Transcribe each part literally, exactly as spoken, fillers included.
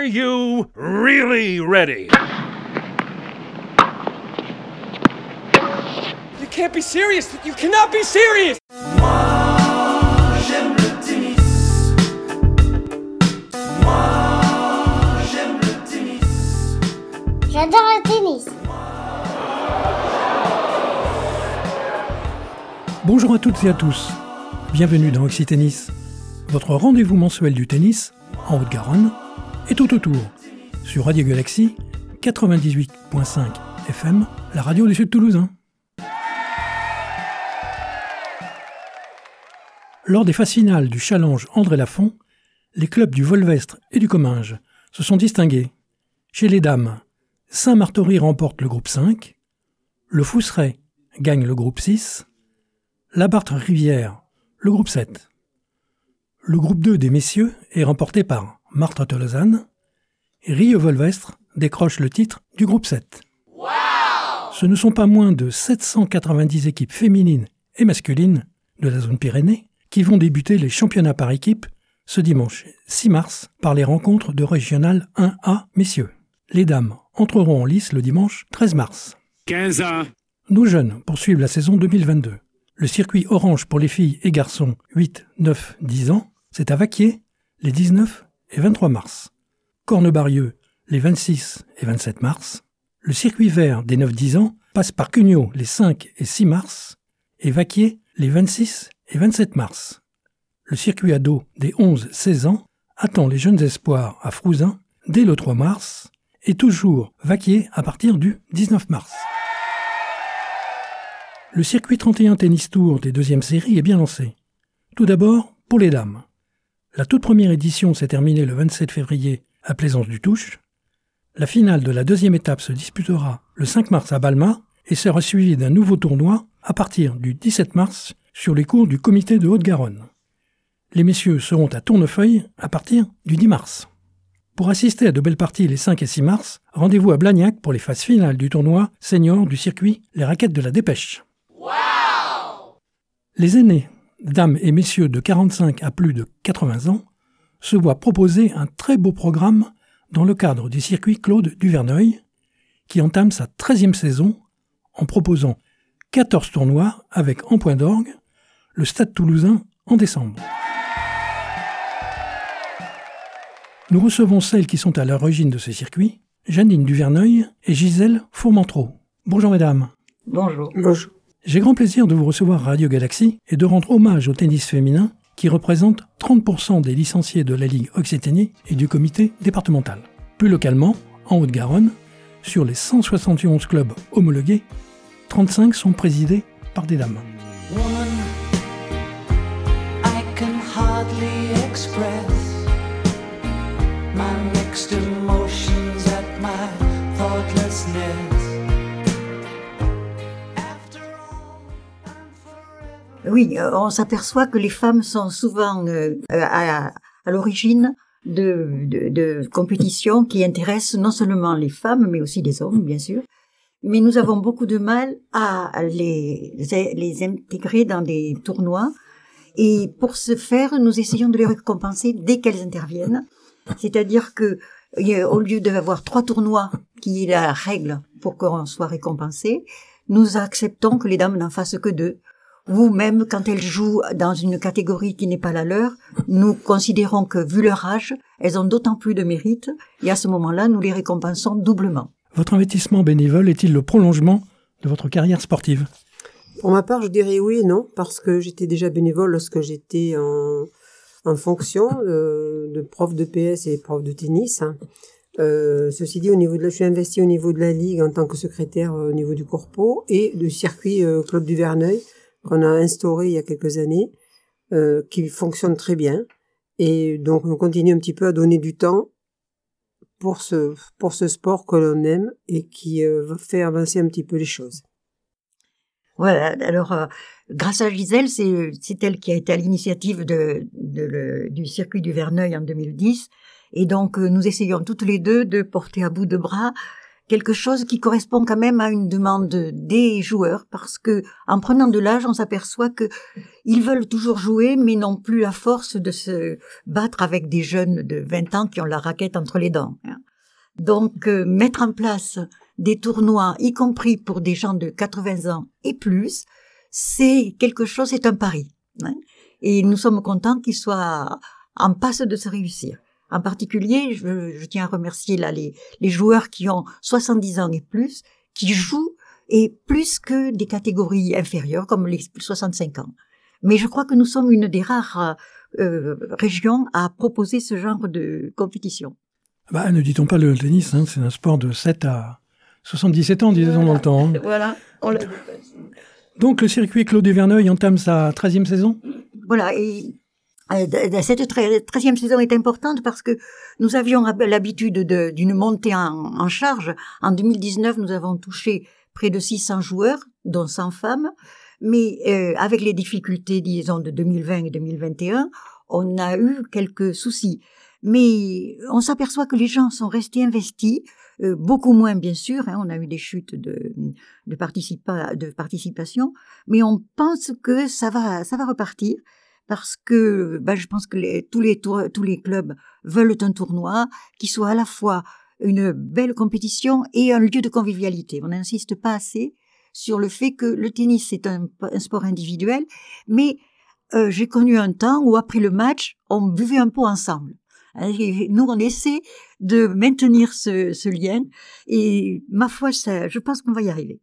you really ready? You can't be serious! You cannot be serious! Moi, j'aime le tennis. Moi, j'aime le tennis. J'adore le tennis. Bonjour à toutes et à tous. Bienvenue dans Oxytennis, votre rendez-vous mensuel du tennis en Haute-Garonne et tout autour, sur Radio Galaxy quatre-vingt-dix-huit virgule cinq F M, la radio du Sud Toulousain. Lors des phases finales du Challenge André Lafont, les clubs du Volvestre et du Comminges se sont distingués. Chez les dames, Saint-Martory remporte le groupe cinq, le Fousseret gagne le groupe six, la Barthe-Rivière le groupe sept. Le groupe deux des messieurs est remporté par Martres-Tolosane et Rieux-Volvestre décroche le titre du groupe sept. Wow! Ce ne sont pas moins de sept cent quatre-vingt-dix équipes féminines et masculines de la zone Pyrénées qui vont débuter les championnats par équipe ce dimanche six mars par les rencontres de Régional un A messieurs. Les dames entreront en lice le dimanche treize mars. quinze ans. Nos jeunes poursuivent la saison deux mille vingt-deux. Le circuit orange pour les filles et garçons huit, neuf, dix ans, c'est à Vaquier les dix-neuf et vingt-trois mars. Cornebarieux les vingt-six et vingt-sept mars. Le circuit vert des neuf dix ans passe par Cugnot les cinq et six mars et Vaquier les vingt-six et vingt-sept mars. Le circuit ado des onze seize ans attend les jeunes espoirs à Frouzin dès le trois mars et toujours Vaquier à partir du dix-neuf mars. Le circuit trente et un Tennis Tour des deuxièmes séries est bien lancé. Tout d'abord, pour les dames. La toute première édition s'est terminée le vingt-sept février à Plaisance-du-Touche. La finale de la deuxième étape se disputera le cinq mars à Balma et sera suivie d'un nouveau tournoi à partir du dix-sept mars sur les cours du comité de Haute-Garonne. Les messieurs seront à Tournefeuille à partir du dix mars. Pour assister à de belles parties les cinq et six mars, rendez-vous à Blagnac pour les phases finales du tournoi senior du circuit Les Raquettes de la Dépêche. Wow! Les aînés, dames et messieurs de quarante-cinq à plus de quatre-vingts ans, se voient proposer un très beau programme dans le cadre du circuit Claude Duverneuil, qui entame sa treizième saison en proposant quatorze tournois avec en point d'orgue le Stade Toulousain en décembre. Nous recevons celles qui sont à l'origine de ce circuit, Janine Duverneuil et Gisèle Fourmentreau. Bonjour mesdames. Bonjour. Bonjour. J'ai grand plaisir de vous recevoir à Radio Galaxy et de rendre hommage au tennis féminin qui représente trente pour cent des licenciés de la Ligue Occitanie et du comité départemental. Plus localement, en Haute-Garonne, sur les cent soixante et onze clubs homologués, trente-cinq sont présidés par des dames. Woman, I can hardly express my mixed emotions at my thoughtlessness. Oui, on s'aperçoit que les femmes sont souvent euh, à, à l'origine de, de, de compétitions qui intéressent non seulement les femmes, mais aussi les hommes, bien sûr. Mais nous avons beaucoup de mal à les, les intégrer dans des tournois. Et pour ce faire, nous essayons de les récompenser dès qu'elles interviennent. C'est-à-dire que, au lieu d'avoir trois tournois, qui est la règle pour qu'on soit récompensé, nous acceptons que les dames n'en fassent que deux. Vous-même, quand elles jouent dans une catégorie qui n'est pas la leur, nous considérons que, vu leur âge, elles ont d'autant plus de mérite, et à ce moment-là, nous les récompensons doublement. Votre investissement bénévole est-il le prolongement de votre carrière sportive ? Pour ma part, je dirais oui et non, parce que j'étais déjà bénévole lorsque j'étais en, en fonction de, de prof de P S et prof de tennis. Euh, ceci dit, au niveau de la, je suis investi au niveau de la Ligue en tant que secrétaire au niveau du corpo et du circuit euh, Claude Duverneuil, qu'on a instauré il y a quelques années, euh, qui fonctionne très bien. Et donc, on continue un petit peu à donner du temps pour ce, pour ce sport que l'on aime et qui euh, fait avancer un petit peu les choses. Voilà, alors, euh, grâce à Gisèle, c'est, c'est elle qui a été à l'initiative de, de, le, du circuit du Verneuil en deux mille dix. Et donc, euh, nous essayons toutes les deux de porter à bout de bras quelque chose qui correspond quand même à une demande des joueurs, parce que en prenant de l'âge, on s'aperçoit que ils veulent toujours jouer, mais n'ont plus la force de se battre avec des jeunes de vingt ans qui ont la raquette entre les dents. Donc, euh, mettre en place des tournois, y compris pour des gens de quatre-vingts ans et plus, c'est quelque chose, c'est un pari. Hein. Et nous sommes contents qu'il soit en passe de se réussir. En particulier, je, je tiens à remercier là les, les joueurs qui ont soixante-dix ans et plus, qui jouent, et plus que des catégories inférieures, comme les soixante-cinq ans. Mais je crois que nous sommes une des rares euh, régions à proposer ce genre de compétition. Bah, ne dit-on pas le tennis, hein, c'est un sport de sept à soixante-dix-sept ans, disons, voilà. Dans le temps. Hein. Voilà. On le... Donc, le circuit Claude Verneuil entame sa treizième saison ? Voilà, et cette treizième saison est importante parce que nous avions l'habitude de, d'une montée en, en charge. En deux mille dix-neuf, nous avons touché près de six cents joueurs, dont cent femmes. Mais euh, avec les difficultés, disons, de deux mille vingt et deux mille vingt et un, on a eu quelques soucis. Mais on s'aperçoit que les gens sont restés investis, euh, beaucoup moins bien sûr, hein, on a eu des chutes de, de, participa- de participation, mais on pense que ça va, ça va repartir. Parce que ben, je pense que les, tous, les tour, tous les clubs veulent un tournoi qui soit à la fois une belle compétition et un lieu de convivialité. On n'insiste pas assez sur le fait que le tennis, c'est un, un sport individuel, mais euh, j'ai connu un temps où après le match, on buvait un pot ensemble. Et nous, on essaie de maintenir ce, ce lien et ma foi, ça, je pense qu'on va y arriver.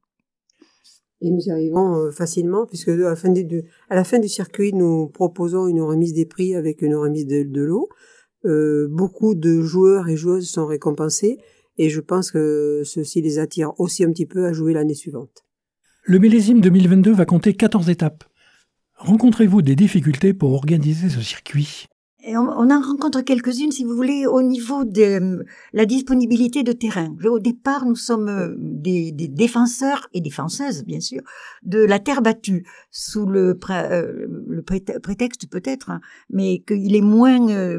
Et nous y arrivons euh, facilement, puisque à la, fin du, de, à la fin du circuit, nous proposons une remise des prix avec une remise de, de l'eau. Euh, beaucoup de joueurs et joueuses sont récompensés, et je pense que ceci les attire aussi un petit peu à jouer l'année suivante. Le millésime deux mille vingt-deux va compter quatorze étapes. Rencontrez-vous des difficultés pour organiser ce circuit ? Et on, on en rencontre quelques-unes, si vous voulez, au niveau de euh, la disponibilité de terrain. Au départ, nous sommes euh, des, des défenseurs et défenseuses, bien sûr, de la terre battue, sous le, pré, euh, le prétexte peut-être, hein, mais qu'il est moins, euh,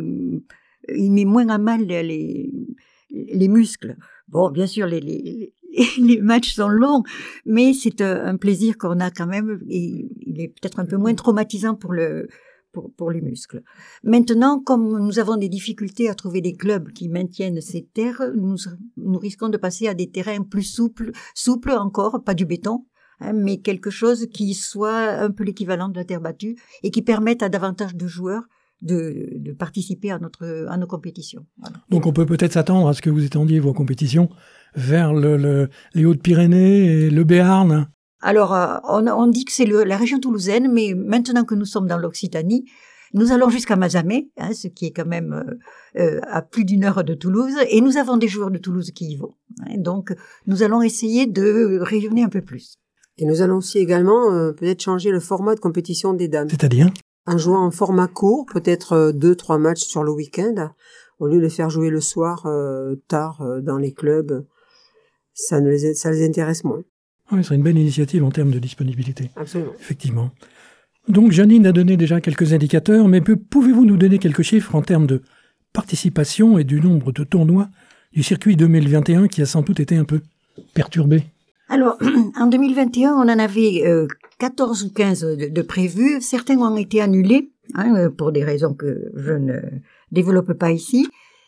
il met moins à mal les, les muscles. Bon, bien sûr, les, les, les matchs sont longs, mais c'est un plaisir qu'on a quand même, et il est peut-être un peu moins traumatisant pour le Pour, pour les muscles. Maintenant, comme nous avons des difficultés à trouver des clubs qui maintiennent ces terres, nous, nous risquons de passer à des terrains plus souples, souples encore, pas du béton, hein, mais quelque chose qui soit un peu l'équivalent de la terre battue et qui permette à davantage de joueurs de, de participer à, notre, à nos compétitions. Voilà. Donc on peut peut-être s'attendre à ce que vous étendiez vos compétitions vers le, le, les Hautes-Pyrénées et le Béarn. Alors, euh, on, on dit que c'est le, la région toulousaine, mais maintenant que nous sommes dans l'Occitanie, nous allons jusqu'à Mazamet, hein, ce qui est quand même euh, euh, à plus d'une heure de Toulouse, et nous avons des joueurs de Toulouse qui y vont. Hein, donc, nous allons essayer de rayonner un peu plus. Et nous allons aussi également euh, peut-être changer le format de compétition des dames. C'est-à-dire ? En jouant en format court, peut-être euh, deux, trois matchs sur le week-end, au lieu de les faire jouer le soir, euh, tard, euh, dans les clubs, ça, ne les, ça les intéresse moins. Oui, ce serait une belle initiative en termes de disponibilité. Absolument. Effectivement. Donc, Janine a donné déjà quelques indicateurs, mais pouvez-vous nous donner quelques chiffres en termes de participation et du nombre de tournois du circuit deux mille vingt et un qui a sans doute été un peu perturbé ? Alors, en deux mille vingt et un, on en avait euh, quatorze ou quinze de, de prévus. Certains ont été annulés, hein, pour des raisons que je ne développe pas ici.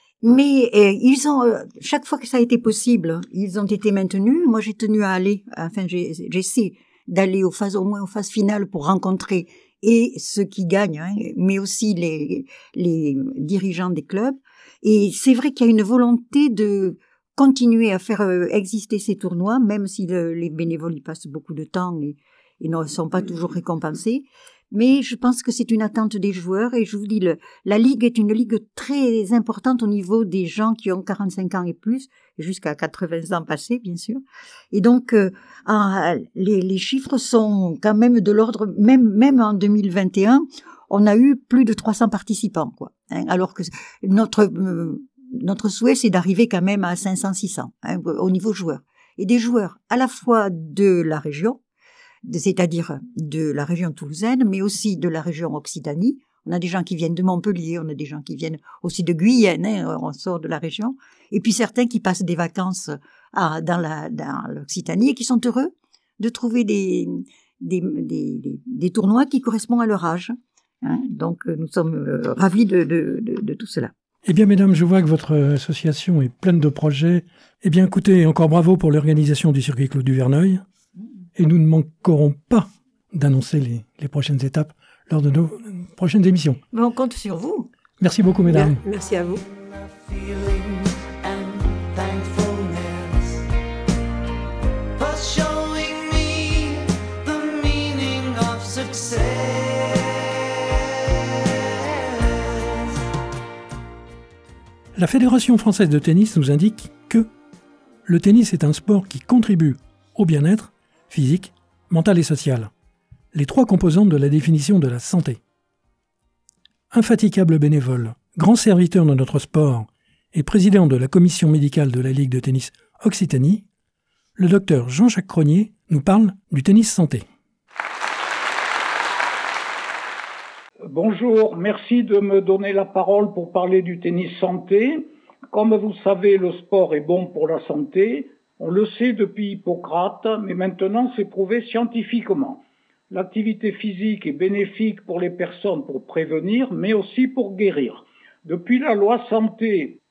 Mais euh, ils ont, euh, chaque fois que ça a été possible, ils ont été maintenus. Moi, j'ai tenu à aller, enfin, j'ai, j'essaie d'aller aux phases, au moins aux phases finales pour rencontrer et ceux qui gagnent, hein, mais aussi les, les dirigeants des clubs. Et c'est vrai qu'il y a une volonté de continuer à faire euh, exister ces tournois, même si le, les bénévoles y passent beaucoup de temps et, et ne sont pas toujours récompensés. Mais je pense que c'est une attente des joueurs et je vous dis, le, la Ligue est une ligue très importante au niveau des gens qui ont quarante-cinq ans et plus, jusqu'à quatre-vingts ans passés, bien sûr. Et donc, euh, en, les, les chiffres sont quand même de l'ordre, même, même en deux mille vingt et un, on a eu plus de trois cents participants, quoi. Hein, alors que notre, euh, notre souhait, c'est d'arriver quand même à cinq cents, six cents, hein, au niveau joueurs. Et des joueurs à la fois de la région, c'est-à-dire de la région toulousaine, mais aussi de la région Occitanie. On a des gens qui viennent de Montpellier, on a des gens qui viennent aussi de Guyenne, hein, on sort de la région. Et puis certains qui passent des vacances à, dans, la, dans l'Occitanie et qui sont heureux de trouver des, des, des, des, des tournois qui correspondent à leur âge. Hein. Donc nous sommes euh, ravis de, de, de, de tout cela. Eh bien, mesdames, je vois que votre association est pleine de projets. Eh bien, écoutez, encore bravo pour l'organisation du circuit Clos du Verneuil. Et nous ne manquerons pas d'annoncer les, les prochaines étapes lors de nos prochaines émissions. Mais on compte sur vous. Merci beaucoup, mesdames. Bien, merci à vous. Feeling and thankfulness for showing me the meaning of success. La Fédération française de tennis nous indique que le tennis est un sport qui contribue au bien-être physique, mental et social. Les trois composantes de la définition de la santé. Infatigable bénévole, grand serviteur de notre sport et président de la commission médicale de la Ligue de tennis Occitanie, le docteur Jean-Jacques Cronier nous parle du tennis santé. Bonjour, merci de me donner la parole pour parler du tennis santé. Comme vous savez, le sport est bon pour la santé. On le sait depuis Hippocrate, mais maintenant c'est prouvé scientifiquement. L'activité physique est bénéfique pour les personnes pour prévenir, mais aussi pour guérir. Depuis la loi santé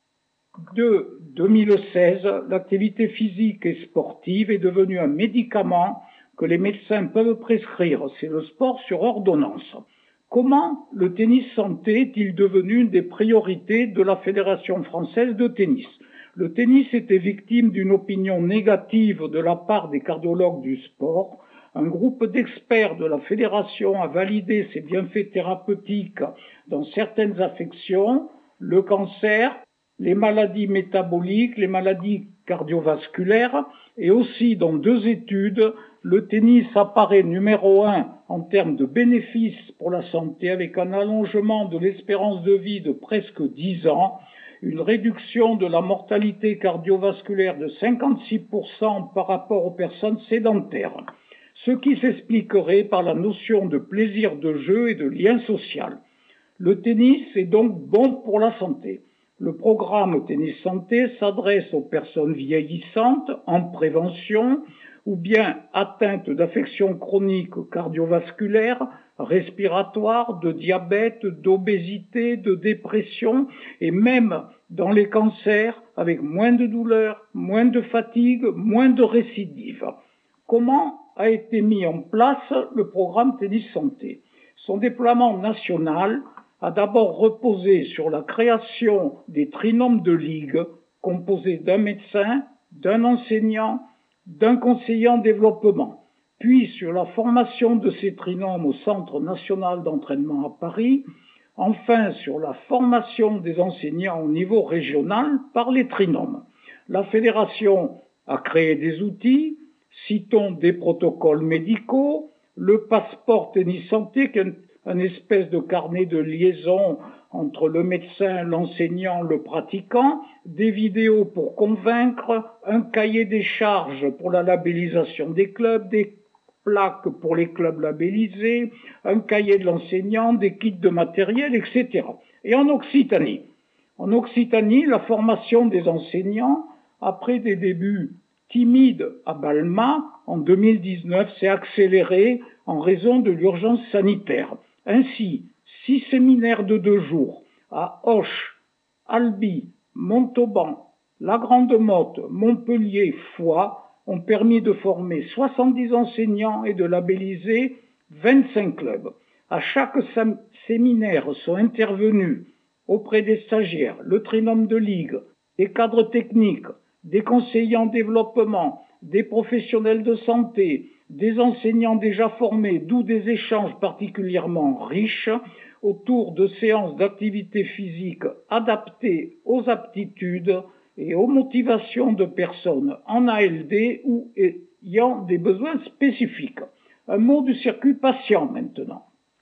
de deux mille seize, l'activité physique et sportive est devenue un médicament que les médecins peuvent prescrire. C'est le sport sur ordonnance. Comment le tennis santé est-il devenu une des priorités de la Fédération française de tennis ? Le tennis était victime d'une opinion négative de la part des cardiologues du sport. Un groupe d'experts de la fédération a validé ses bienfaits thérapeutiques dans certaines affections, le cancer, les maladies métaboliques, les maladies cardiovasculaires, et aussi dans deux études, le tennis apparaît numéro un en termes de bénéfices pour la santé avec un allongement de l'espérance de vie de presque dix ans, une réduction de la mortalité cardiovasculaire de cinquante-six pour cent par rapport aux personnes sédentaires, ce qui s'expliquerait par la notion de plaisir de jeu et de lien social. Le tennis est donc bon pour la santé. Le programme Tennis Santé s'adresse aux personnes vieillissantes en prévention ou bien atteintes d'affections chroniques cardiovasculaires, respiratoires, de diabète, d'obésité, de dépression et même dans les cancers avec moins de douleur, moins de fatigue, moins de récidives. Comment a été mis en place le programme Tennis Santé? Son déploiement national a d'abord reposé sur la création des trinômes de ligue composés d'un médecin, d'un enseignant, d'un conseiller en développement, puis sur la formation de ces trinômes au Centre national d'entraînement à Paris, enfin sur la formation des enseignants au niveau régional par les trinômes. La fédération a créé des outils, citons des protocoles médicaux, le passeport tennis santé qui est un espèce de carnet de liaison entre le médecin, l'enseignant, le pratiquant, des vidéos pour convaincre, un cahier des charges pour la labellisation des clubs, des plaques pour les clubs labellisés, un cahier de l'enseignant, des kits de matériel, et cetera. Et en Occitanie, en Occitanie, la formation des enseignants, après des débuts timides à Balma, en deux mille dix-neuf, s'est accélérée en raison de l'urgence sanitaire. Ainsi, six séminaires de deux jours à Auch, Albi, Montauban, La Grande-Motte, Montpellier, Foix ont permis de former soixante-dix enseignants et de labelliser vingt-cinq clubs. À chaque sam- séminaire sont intervenus auprès des stagiaires, le trinôme de ligue, des cadres techniques, des conseillers en développement, des professionnels de santé, des enseignants déjà formés, d'où des échanges particulièrement riches autour de séances d'activité physique adaptées aux aptitudes et aux motivations de personnes en A L D ou ayant des besoins spécifiques. Un mot du circuit patient maintenant.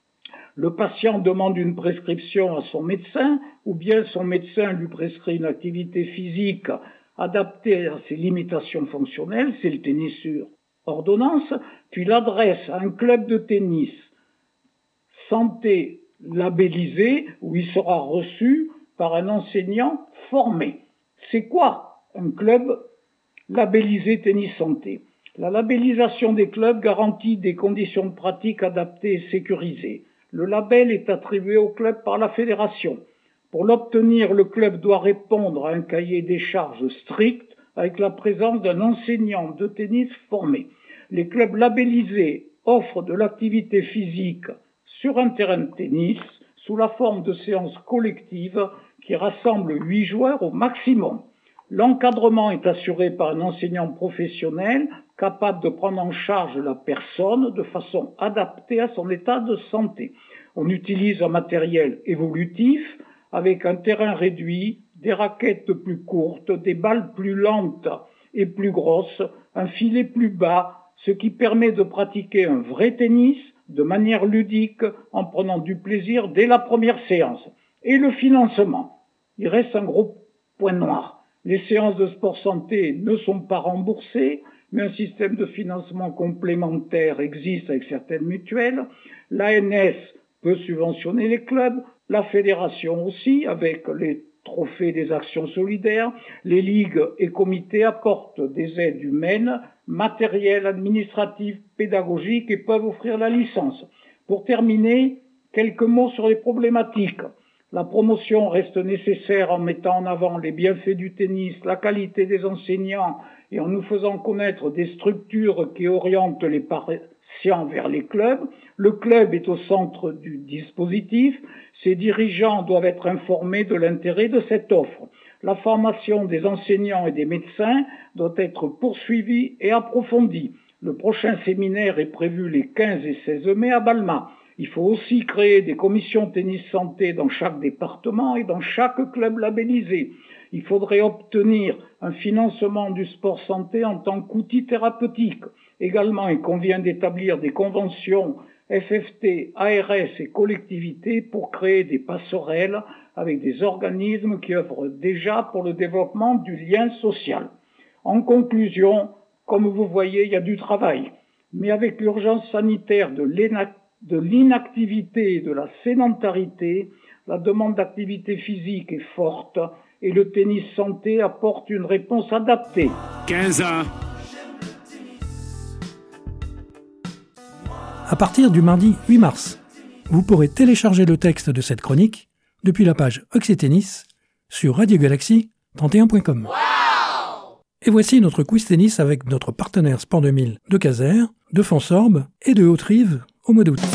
Le patient demande une prescription à son médecin ou bien son médecin lui prescrit une activité physique adaptée à ses limitations fonctionnelles, c'est le tennis sur ordonnance, puis l'adresse à un club de tennis santé labellisé où il sera reçu par un enseignant formé. C'est quoi un club labellisé tennis santé? La labellisation des clubs garantit des conditions de pratique adaptées et sécurisées. Le label est attribué au club par la fédération. Pour l'obtenir, le club doit répondre à un cahier des charges strict avec la présence d'un enseignant de tennis formé. Les clubs labellisés offrent de l'activité physique sur un terrain de tennis sous la forme de séances collectives qui rassemblent huit joueurs au maximum. L'encadrement est assuré par un enseignant professionnel capable de prendre en charge la personne de façon adaptée à son état de santé. On utilise un matériel évolutif avec un terrain réduit, des raquettes plus courtes, des balles plus lentes et plus grosses, un filet plus bas, ce qui permet de pratiquer un vrai tennis de manière ludique en prenant du plaisir dès la première séance. Et le financement, il reste un gros point noir. Les séances de sport santé ne sont pas remboursées, mais un système de financement complémentaire existe avec certaines mutuelles. L'A N S peut subventionner les clubs, la fédération aussi, avec les trophées des actions solidaires. Les ligues et comités apportent des aides humaines, matérielles, administratives, pédagogiques et peuvent offrir la licence. Pour terminer, quelques mots sur les problématiques. La promotion reste nécessaire en mettant en avant les bienfaits du tennis, la qualité des enseignants et en nous faisant connaître des structures qui orientent les patients vers les clubs. Le club est au centre du dispositif. Ses dirigeants doivent être informés de l'intérêt de cette offre. La formation des enseignants et des médecins doit être poursuivie et approfondie. Le prochain séminaire est prévu les quinze et seize mai à Balma. Il faut aussi créer des commissions tennis santé dans chaque département et dans chaque club labellisé. Il faudrait obtenir un financement du sport santé en tant qu'outil thérapeutique. Également, il convient d'établir des conventions F F T, A R S et collectivités pour créer des passerelles avec des organismes qui œuvrent déjà pour le développement du lien social. En conclusion, comme vous voyez, il y a du travail. Mais avec l'urgence sanitaire de l'énactivité, de l'inactivité et de la sédentarité, la demande d'activité physique est forte et le tennis santé apporte une réponse adaptée. quinze ans. À partir du mardi huit mars, vous pourrez télécharger le texte de cette chronique depuis la page Oxytennis sur radio galaxy trente et un point com. Wow. Et voici notre quiz tennis avec notre partenaire Sport deux mille de Caser, de Fonsorbe et de Haute-Rive au mois d'août.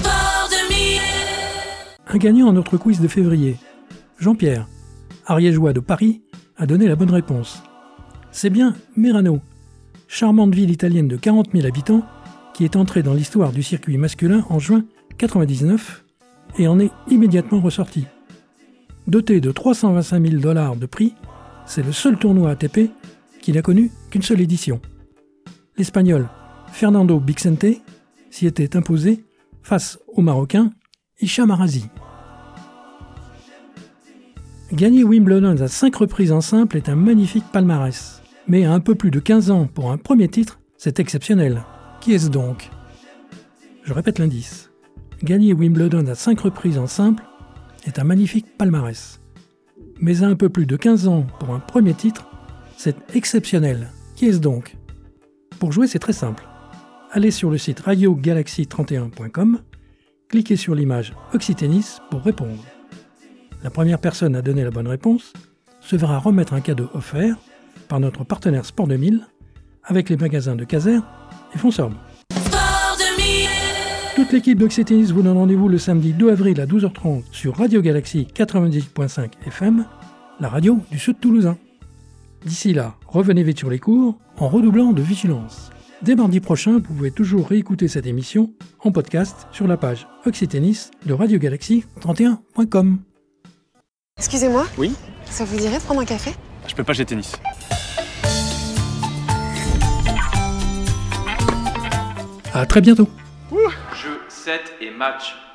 Un gagnant à notre quiz de février. Jean-Pierre, ariégeois de Paris, a donné la bonne réponse. C'est bien Merano, charmante ville italienne de quarante mille habitants, qui est entrée dans l'histoire du circuit masculin en juin quatre-vingt-dix-neuf et en est immédiatement ressortie. Doté de trois cent vingt-cinq mille dollars de prix, c'est le seul tournoi A T P qui n'a connu qu'une seule édition. L'Espagnol Fernando Bixente s'y était imposé face au Marocain Hicham Arazi. Gagner Wimbledon à cinq reprises en simple est un magnifique palmarès. Mais à un peu plus de quinze ans pour un premier titre, c'est exceptionnel. Qui est-ce donc? Je répète l'indice. Gagner Wimbledon à cinq reprises en simple est un magnifique palmarès. Mais à un peu plus de quinze ans pour un premier titre, c'est exceptionnel. Qui est-ce donc? Pour jouer, c'est très simple. Allez sur le site radio galaxy trente et un point com, cliquez sur l'image Oxytennis pour répondre. La première personne à donner la bonne réponse se verra remettre un cadeau offert par notre partenaire Sport deux mille avec les magasins de Caser et Fonsorbe. Sport deux mille. Toute l'équipe d'Oxytennis vous donne rendez-vous le samedi deux avril à douze heures trente sur Radio Galaxy quatre-vingt-dix point cinq F M, la radio du Sud Toulousain. D'ici là, revenez vite sur les cours en redoublant de vigilance. Dès mardi prochain, vous pouvez toujours réécouter cette émission en podcast sur la page Oxytennis de Radio Galaxy trente et un point com. Excusez-moi. Oui. Ça vous dirait de prendre un café? Je peux pas, j'ai tennis. À très bientôt. Jeu, set et match.